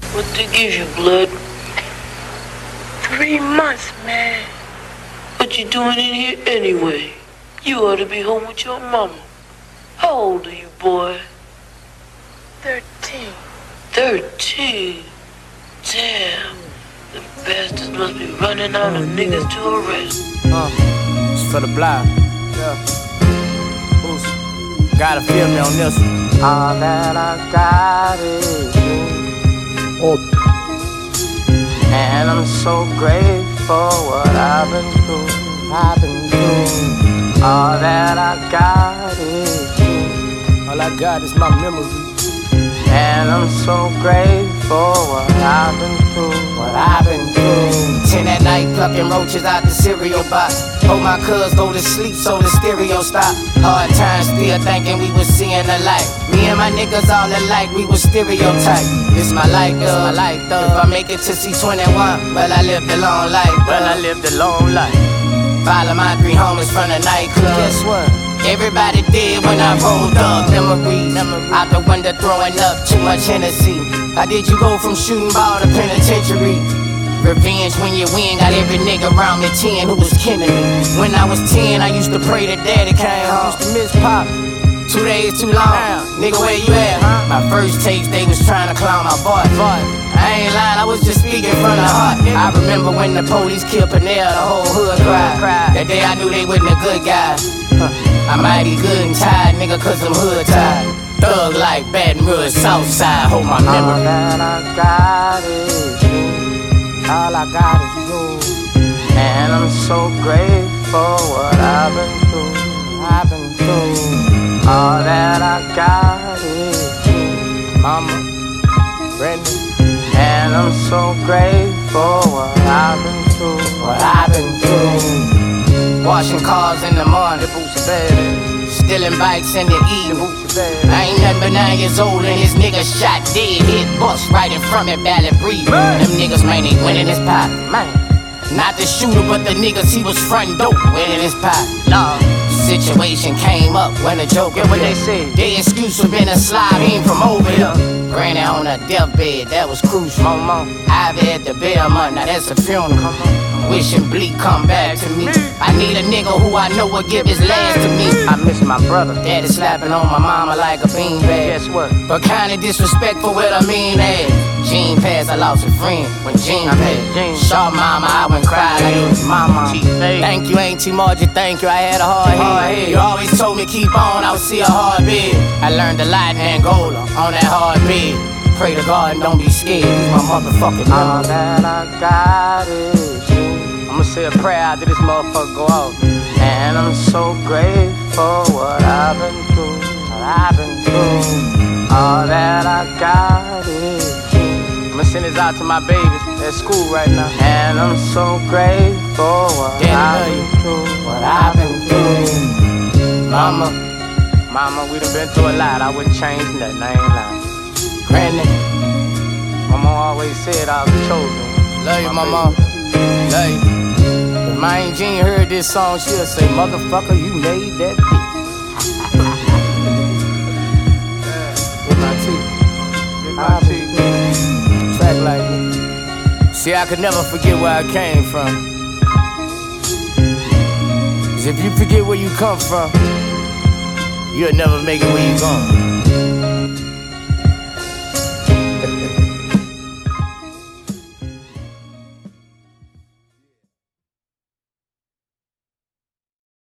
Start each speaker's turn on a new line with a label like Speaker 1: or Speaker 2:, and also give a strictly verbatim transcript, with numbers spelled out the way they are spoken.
Speaker 1: What they give you, blood?
Speaker 2: Three months, man.
Speaker 1: What you doing in here anyway? You ought to be home with your mama. How old are you, boy?
Speaker 2: Thirteen.
Speaker 1: Thirteen? Damn. The bastards must be running out of niggas to arrest.
Speaker 3: Uh, it's for the block. Yeah. Who's gotta feel me on this one. All that I got is you. Oh. And I'm so grateful what I've been through. I've been through. All that I got is you. All I got is my memory. And I'm so grateful what I've been through, what I've been through. Ten at night, plucking roaches out the cereal box. Hope my cuz go to sleep so the stereo stop. Hard times still thinking we was seeing the light. Me and my niggas all alike, we was stereotype. This my life, though. My life, though. If I make it to C twenty-one, well I lived a long life. Well I lived a long life. Follow my three homies from the nightclub. Guess what? Everybody did when I rolled up. Memories out the window throwing up too much Hennessy. How did you go from shooting ball to penitentiary? Revenge when you win, got every nigga around me ten who was killing me. When I was ten, I used to pray that daddy came home. Used to miss Pop. Two days too long. Nigga, where you at? My first tapes, they was trying to clown my voice. I ain't lying, I was just speaking from the heart. I remember when the police killed Panel, the whole hood cried. That day I knew they wasn't a good guy. I might be good and tired, nigga, cause I'm hood tired. Thug like Baton Rouge, Southside, hold my memory. All that I got is you. All I got is you. And I'm so grateful what I've been through. I've been through. All that I got is you. Mama, Brenda. And I'm so grateful what I've been through. What I've been through. Washing cars in the morning, stealing bikes in the evening. I ain't nothing but nine years old and this nigga shot dead. Hit bust right in front of me, barely breathing. Them niggas, man, they winning his pot. Man, not the shooter, but the niggas he was frontin' dope, winning his pot. Lord, situation came up when the joke. Get what they say? Their excuse was been a slob, he ain't from over here. Granny on her deathbed, that was crucial. Mama, Ivy at the bell month, now that's a funeral. Come on. Wishing Bleak come back to me. I need a nigga who I know will give his last to me. I miss my brother. Daddy slapping on my mama like a beanbag. Guess what? But kinda disrespectful with I mean ass. Gene passed, I lost a friend when Gene passed. Saw mama, I went cry like it was mama. Thank you, Auntie Margie, thank you, I had a hard head. You always told me keep on, I would see a hard bed. I learned a lot in Angola on that hard bed. Pray to God and don't be scared, he's my motherfucking number. All that I got is you. I'ma say a prayer after this motherfucker go off. And I'm so grateful what I've been through, what I've been through. All that I got is you. I'ma send this out to my babies at school right now. And I'm so grateful what Daddy I've been through, what I've been through. Mama, mama, we done been through a lot. I wouldn't change nothing, I ain't lying. Granny, mama always said I was chosen. Love you, mama. Love you. If my Aunt Jean heard this song, she'll say, motherfucker, you made that bitch. With my teeth. With my teeth. Track like me. See, I could never forget where I came from. Cause if you forget where you come from, you'll never make it where you going.